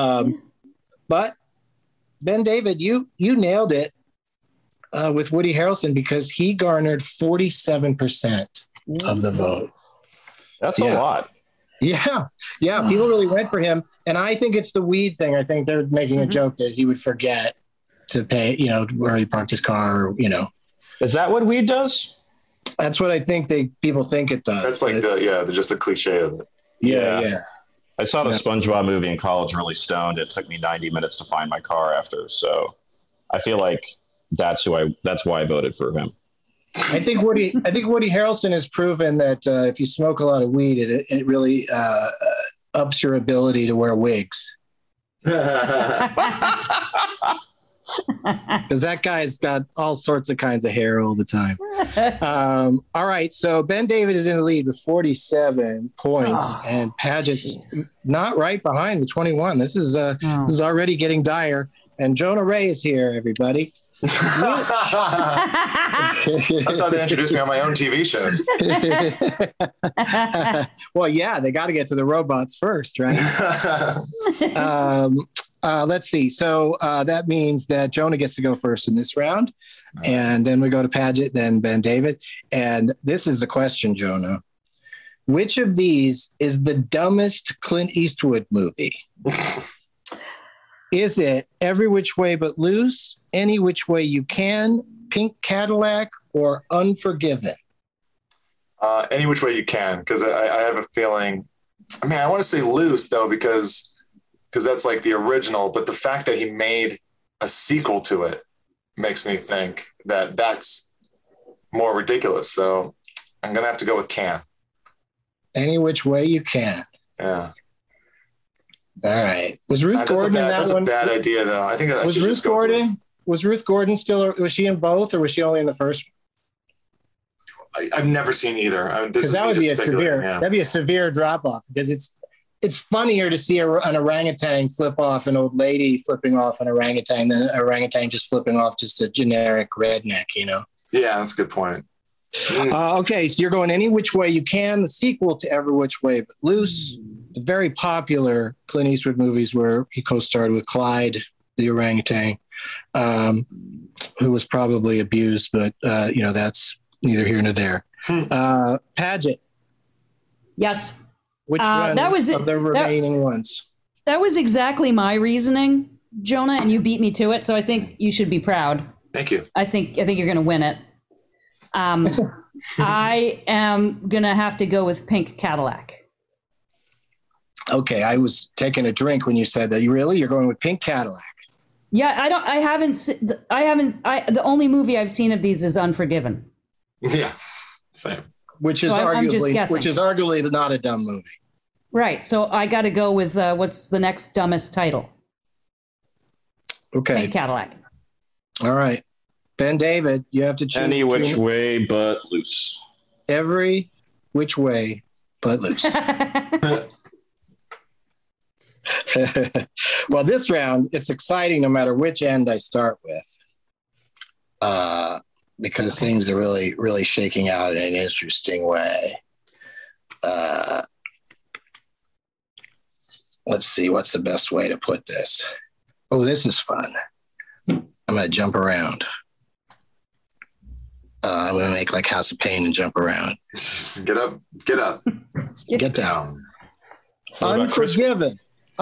But Ben David, you nailed it with Woody Harrelson because he garnered 47% of the vote. That's a lot. Yeah. People really went for him, and I think it's the weed thing. I think they're making a joke that he would forget to pay, where he parked his car. Is that what weed does? That's what I think people think it does. That's like just the cliche of it. Yeah. I saw the SpongeBob movie in college really stoned. It took me 90 minutes to find my car after. So I feel like that's why I voted for him. I think Woody Harrelson has proven that if you smoke a lot of weed, it really ups your ability to wear wigs. Because that guy's got all sorts of kinds of hair all the time. All right, so Ben David is in the lead with 47 points, and Paget's not right behind with 21. This is already getting dire. And Jonah Ray is here, everybody. That's how they introduced me on my own TV shows. Well, yeah, they got to get to the robots first, right? Let's see. So that means that Jonah gets to go first in this round. And then we go to Paget, then Ben David. And this is the question, Jonah. Which of these is the dumbest Clint Eastwood movie? Is it Every Which Way But Loose, Any Which Way You Can, Pink Cadillac, or Unforgiven? Any Which Way You Can, because I have a feeling. I mean, I want to say Loose, though, because that's like the original, but the fact that he made a sequel to it makes me think that that's more ridiculous. So I'm going to have to go with Can. Any Which Way You Can. Yeah. All right. Was Ruth Gordon in that one? That's a bad idea, though. I think that was Ruth Gordon. Was Ruth Gordon still? Was she in both, or was she only in the first? I've never seen either. Because that would be a severe. Yeah. That'd be a severe drop off because it's funnier to see an orangutan flip off an old lady flipping off an orangutan than an orangutan just flipping off just a generic redneck. Yeah, that's a good point. Okay, so you're going Any Which Way You Can, the sequel to Every Which Way But Loose. the very popular Clint Eastwood movies where he co-starred with Clyde, the orangutan, who was probably abused, but that's neither here nor there. Paget. Yes. Which one of the remaining ones? That was exactly my reasoning, Jonah, and you beat me to it. So I think you should be proud. Thank you. I think you're going to win it. I am going to have to go with Pink Cadillac. Okay, I was taking a drink when you said that. You're going with Pink Cadillac? Yeah, the only movie I've seen of these is Unforgiven. Yeah, same. Which is arguably not a dumb movie. Right. So I got to go with what's the next dumbest title? Okay. Pink Cadillac. All right. Ben David, you have to choose. Any which way but loose. Every which way but loose. Well, this round, it's exciting no matter which end I start with. Because things are really, really shaking out in an interesting way. Let's see, what's the best way to put this? Oh, this is fun. I'm going to jump around. I'm going to make like House of Pain and jump around. Get up. Get down. Unforgiven.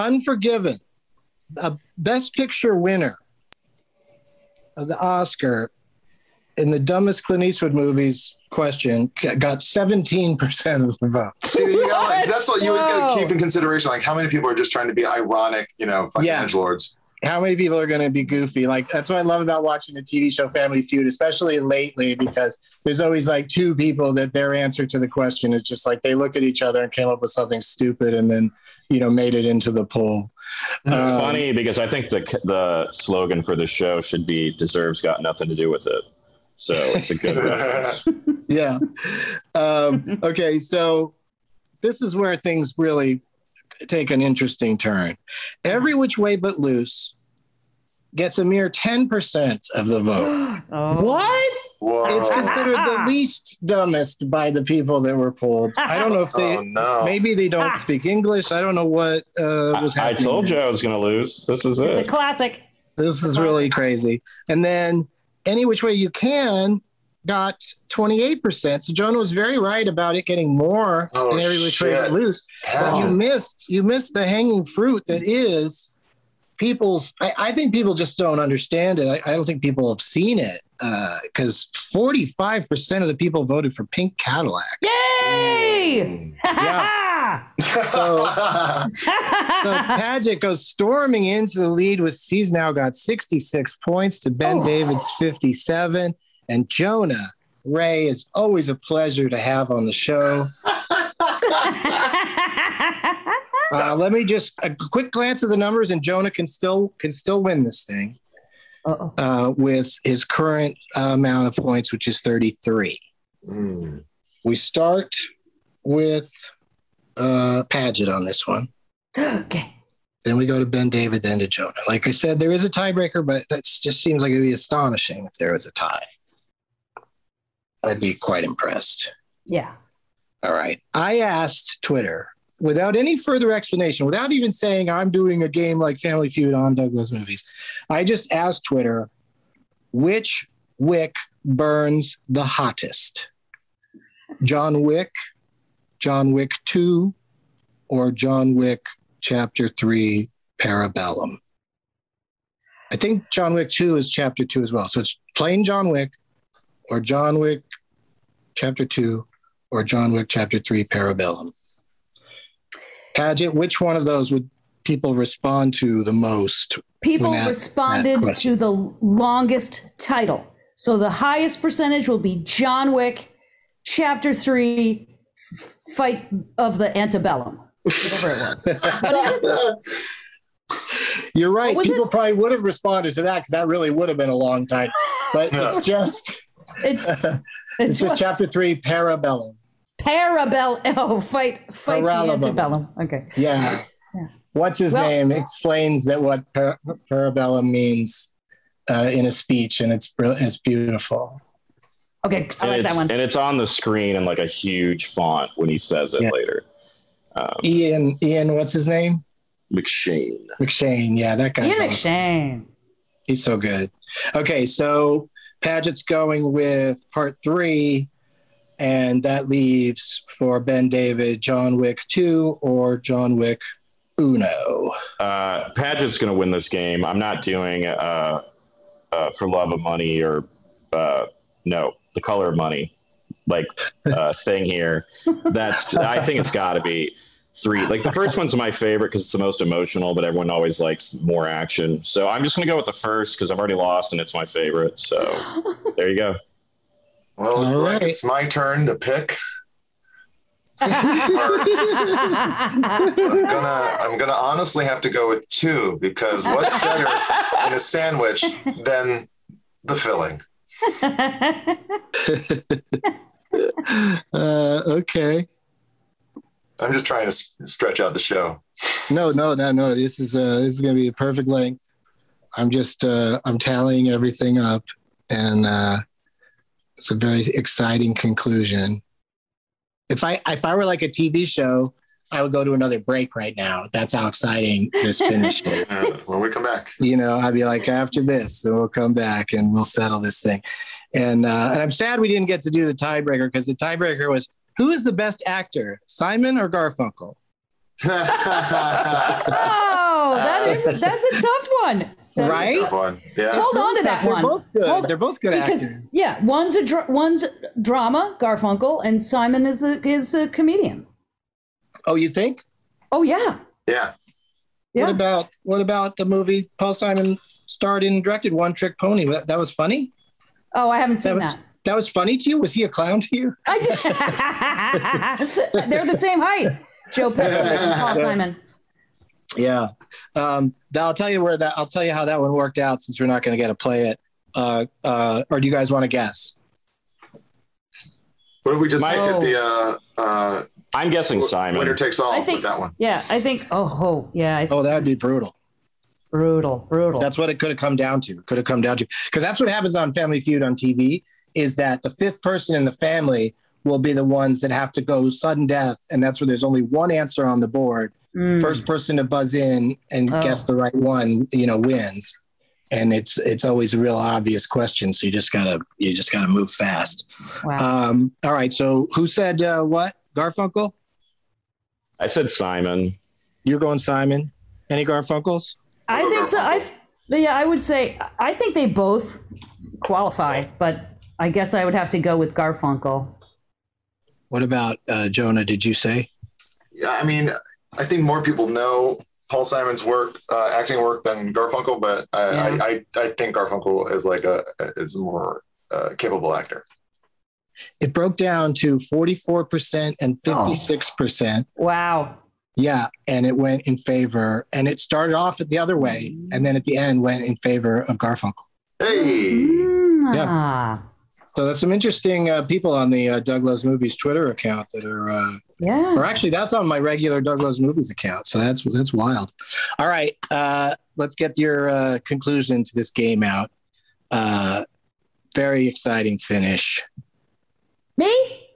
A Best Picture winner of the Oscar in the dumbest Clint Eastwood movies question got 17% of the vote. See, that's what you always got to keep in consideration. Like, how many people are just trying to be ironic, fucking edgelords? How many people are going to be goofy? Like, that's what I love about watching the TV show Family Feud, especially lately, because there's always like two people that their answer to the question is just like they looked at each other and came up with something stupid and then, made it into the poll. It's funny because I think the slogan for the show should be "Deserves got nothing to do with it." So it's a good reference. Yeah. Okay. So this is where things really take an interesting turn. Every Which Way But Loose gets a mere 10% of the vote. What? Whoa. It's considered the least dumbest by the people that were polled. I don't know if maybe they don't speak English. I don't know what was happening. I told you I was going to lose. This is it. It's a classic. This is really crazy. And then Any Which Way You Can got 28%. So Jonah was very right about it getting more than Every Which Way But Loose. But you missed the hanging fruit that is people's. I think people just don't understand it. I don't think people have seen it because 45% of the people voted for Pink Cadillac. Yay! Yeah. So Paget goes storming into the lead with she's now got 66 points to Ben David's 57. And Jonah Ray is always a pleasure to have on the show. Let me just a quick glance at the numbers, and Jonah can still win this thing with his current amount of points, which is 33. We start with Paget on this one. Okay. Then we go to Ben David, then to Jonah. Like I said, there is a tiebreaker, but that just seems like it would be astonishing if there was a tie. I'd be quite impressed. Yeah. All right. I asked Twitter without any further explanation, without even saying I'm doing a game like Family Feud on Douglas movies. I just asked Twitter, which wick burns the hottest? John Wick 2, or John Wick Chapter 3 Parabellum? I think John Wick 2 is Chapter 2 as well. So it's plain John Wick, or John Wick Chapter 2, or John Wick Chapter 3 Parabellum. Paget, which one of those would people respond to the most? People responded to the longest title. So the highest percentage will be John Wick Chapter 3 Fight of the Antebellum. Whatever it was. What is it? You're right. People probably would have responded to that because that really would have been a long time. But it's just... It's just Chapter 3 Parabellum. Parabellum. Oh, fight the antebellum. Okay. Yeah. What's his name explains that what parabellum means in a speech, and it's beautiful. Okay, I like that one. And it's on the screen in like a huge font when he says it later. Ian, what's his name? McShane. Yeah, that guy's Ian awesome. McShane. He's so good. Okay, so Paget's going with part 3, and that leaves for Ben David John Wick 2 or John Wick Uno. Paget's going to win this game. I'm not doing For Love of Money or The Color of Money thing here. I think it's got to be 3. Like, the first one's my favorite because it's the most emotional, but everyone always likes more action. So I'm just going to go with the first because I've already lost and it's my favorite. So there you go. Well, it's like it's my turn to pick. I'm gonna honestly have to go with 2 because what's better in a sandwich than the filling? Okay. I'm just trying to stretch out the show. No. This is going to be a perfect length. I'm just I'm tallying everything up, and it's a very exciting conclusion. If I were like a TV show, I would go to another break right now. That's how exciting this finish is. When we come back, I'd be like, after this, so we'll come back and we'll settle this thing. And I'm sad we didn't get to do the tiebreaker because the tiebreaker was, who is the best actor, Simon or Garfunkel? Oh, that's a tough one. Right? Tough one. Yeah. Hold on to that one. They're both good. They're both good actors. Yeah, one's drama, Garfunkel, and Simon is a comedian. Oh, you think? Oh, yeah. Yeah. What about the movie Paul Simon starred in and directed, One Trick Pony? That was funny? Oh, I haven't seen that. That was funny to you? Was he a clown to you? They're the same height. Joe Pesci and Paul Simon. Yeah. I'll tell you how that one worked out since we're not going to get to play it. Or do you guys want to guess? What if we just make it the I'm guessing Simon. Winner takes all with that one. Yeah, I think that'd be brutal. Brutal. That's what it could have come down to. Because that's what happens on Family Feud on TV, is that the 5th person in the family will be the ones that have to go sudden death. And that's where there's only one answer on the board. First person to buzz in and guess the right one, wins. And it's always a real obvious question. So you just gotta move fast. Wow. All right. So who said what? Garfunkel? I said Simon. You're going Simon. Any Garfunkels? I think so. I would say I think they both qualify, but I guess I would have to go with Garfunkel. What about Jonah? Did you say? Yeah, I mean, I think more people know Paul Simon's work, acting work, than Garfunkel, but I think Garfunkel is is a more capable actor. It broke down to 44% and 56%. Wow. Yeah, and it went in favor, and it started off the other way, and then at the end went in favor of Garfunkel. Hey! Yeah. So there's some interesting people on the Doug Loves Movies Twitter account that are, or actually that's on my regular Doug Loves Movies account. So that's wild. All right, let's get your conclusion to this game out. Very exciting finish. Me?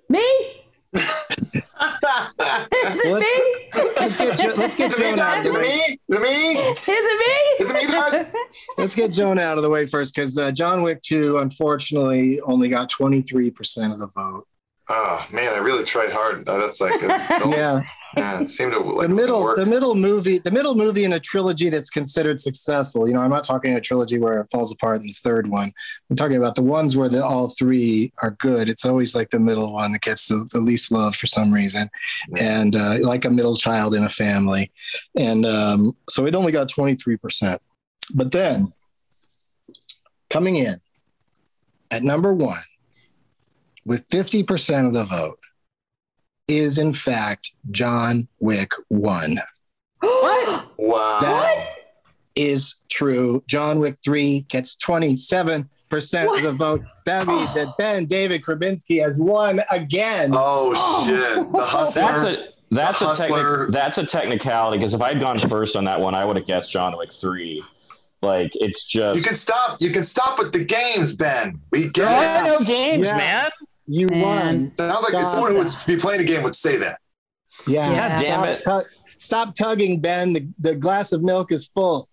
Let's get Joan out of the way. Is it me, Doug? Let's get Joan out of the way first, because John Wick 2, unfortunately, only got 23% of the vote. Oh man, I really tried hard. That's it seemed to work. The middle movie in a trilogy that's considered successful. I'm not talking a trilogy where it falls apart in the third one. I'm talking about the ones where all 3 are good. It's always like the middle one that gets the least love for some reason, and like a middle child in a family. And so it only got 23%. But then coming in at number 1 with 50% of the vote is in fact John Wick 1. What? Wow. That is true. John Wick 3 gets 27% of the vote. That means that Ben David Krasinski has won again. Oh shit. The Hustler. That's a technicality, because if I'd gone first on that one, I would have guessed John Wick 3. It's just... You can stop with the games, Ben. We get there are no games, man. You won. Sounds like someone who would be playing a game would say that. Yeah. Damn it. Stop tugging, Ben. The glass of milk is full.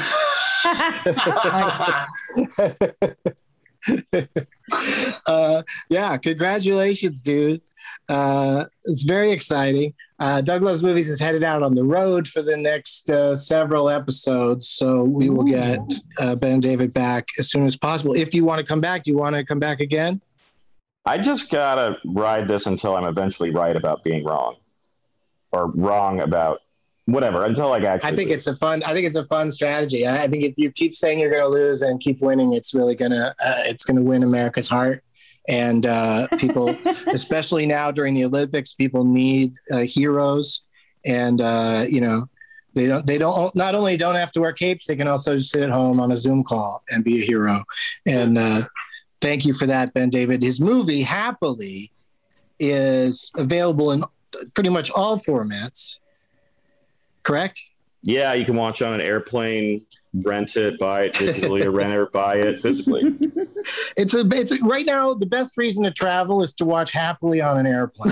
Yeah, congratulations, dude. It's very exciting. Doug Loves Movies is headed out on the road for the next several episodes, so we will get Ben David back as soon as possible. If you want to come back, do you want to come back again? I just gotta ride this until I'm eventually right about being wrong, or wrong about whatever. Until like actually, I think it's a fun strategy. I think if you keep saying you're going to lose and keep winning, it's really gonna win America's heart. And people, especially now during the Olympics, people need heroes. And they don't not only don't have to wear capes, they can also sit at home on a Zoom call and be a hero. And thank you for that, Ben David. His movie Happily is available in pretty much all formats. Correct? Yeah, you can watch on an airplane, rent it, buy it digitally, or rent it or buy it physically. It's right now the best reason to travel is to watch Happily on an airplane.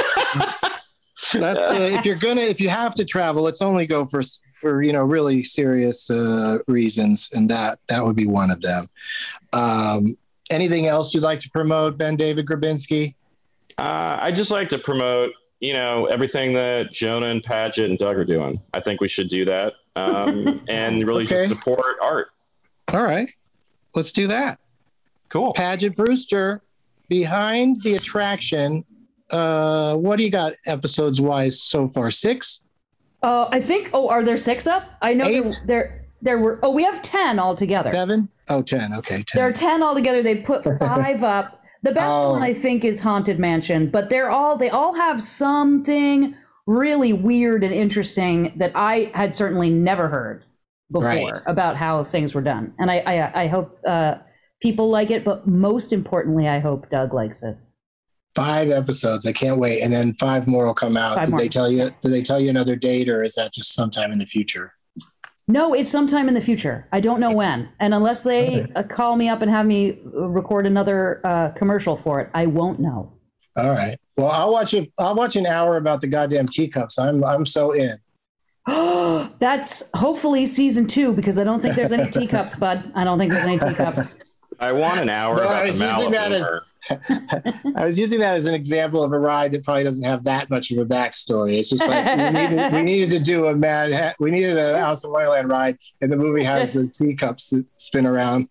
If you have to travel, let's only go for really serious reasons, and that would be one of them. Anything else you'd like to promote, Ben David Grabinski? I'd just like to promote everything that Jonah and Paget and Doug are doing. I think we should do that and really just support art. All right, let's do that. Cool. Paget Brewster, Behind the Attraction. What do you got episodes wise so far? 6? I think. Oh, are there 6 up? I know 8? there were. Oh, we have 10 altogether. 7? Oh, 10. Okay, 10. There are 10 altogether. They put 5 up. The best one, I think, is Haunted Mansion, but they all have something really weird and interesting that I had certainly never heard before about how things were done. And I hope people like it, but most importantly, I hope Doug likes it. 5 episodes. I can't wait. And then 5 more will come out. Did they tell you another date, or is that just sometime in the future? No, it's sometime in the future. I don't know when. And unless they call me up and have me record another commercial for it, I won't know. All right. Well, I'll watch an hour about the goddamn teacups. I'm so in. That's hopefully season 2, because I don't think there's any teacups, bud. I don't think there's any teacups. I want an hour about the Malibu. I was using that as an example of a ride that probably doesn't have that much of a backstory. It's just like we needed to do we needed a Alice in Wonderland ride, and the movie has the teacups that spin around.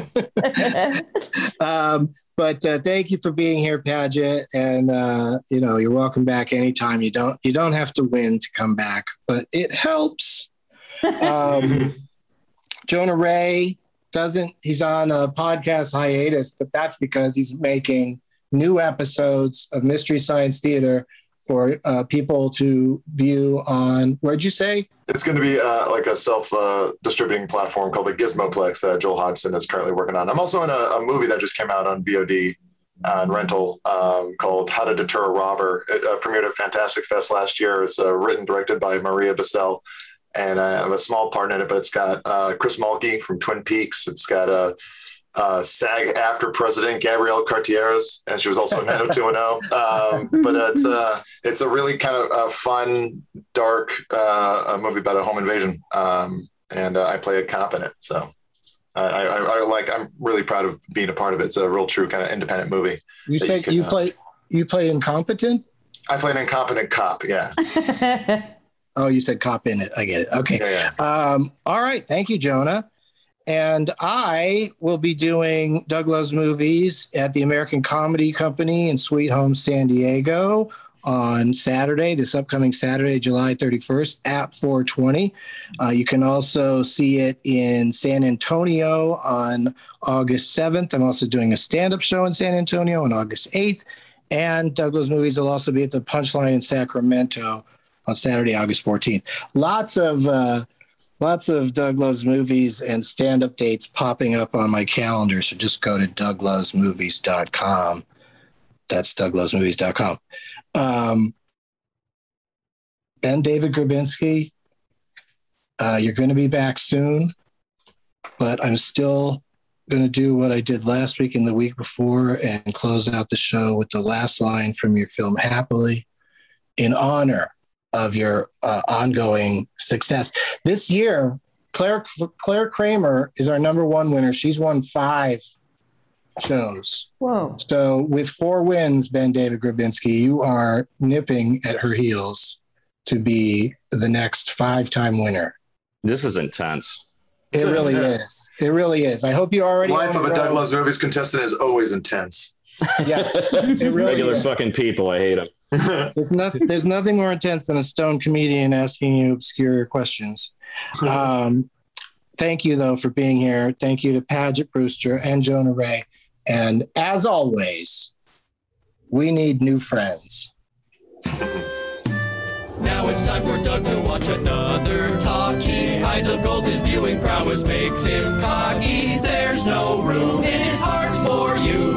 But thank you for being here, Paget, and you're welcome back anytime. You don't have to win to come back, but it helps. Jonah Ray he's on a podcast hiatus, but that's because he's making new episodes of Mystery Science Theater for people to view on, where'd you say? It's going to be like a self-distributing platform called the Gizmoplex that Joel Hodgson is currently working on. I'm also in a movie that just came out on VOD and rental called How to Deter a Robber. It premiered at Fantastic Fest last year. It's written, directed by Maria Bissell. And I have a small part in it, but it's got Chris Mulkey from Twin Peaks. It's got SAG-AFTRA president Gabrielle Cartieres, and she was also in 90210. But it's a really kind of fun, dark movie about a home invasion, and I play a cop in it. So I'm really proud of being a part of it. It's a real, true kind of independent movie. You say you play incompetent? I play an incompetent cop. Yeah. Oh, you said cop in it. I get it. Okay. Yeah. All right. Thank you, Jonah. And I will be doing Doug Loves Movies at the American Comedy Company in Sweet Home, San Diego on Saturday, this upcoming Saturday, July 31st at 4:20. You can also see it in San Antonio on August 7th. I'm also doing a stand-up show in San Antonio on August 8th. And Doug Loves Movies will also be at the Punchline in Sacramento on Saturday, August 14th. Lots of Doug Loves Movies and stand-up dates popping up on my calendar. So just go to douglovesmovies.com. That's douglovesmovies.com. Ben David Grabinski, you're going to be back soon, but I'm still going to do what I did last week and the week before and close out the show with the last line from your film Happily. in honor of your ongoing success. This year, Claire Kramer is our number one winner. She's won 5 shows. Whoa. So with 4 wins, Ben David Grabinski, you are nipping at her heels to be the next 5-time winner. This is intense. It really is. It really is. I hope you already. Life of a Doug Loves Movies contestant is always intense. Yeah, it really regular is. Fucking people. I hate them. There's nothing more intense than a stone comedian asking you obscure questions. Thank you, though, for being here. Thank you to Paget Brewster and Jonah Ray. And as always, we need new friends. Now it's time for Doug to watch another talkie. Eyes of gold, his viewing prowess makes him cocky. There's no room in his heart for you.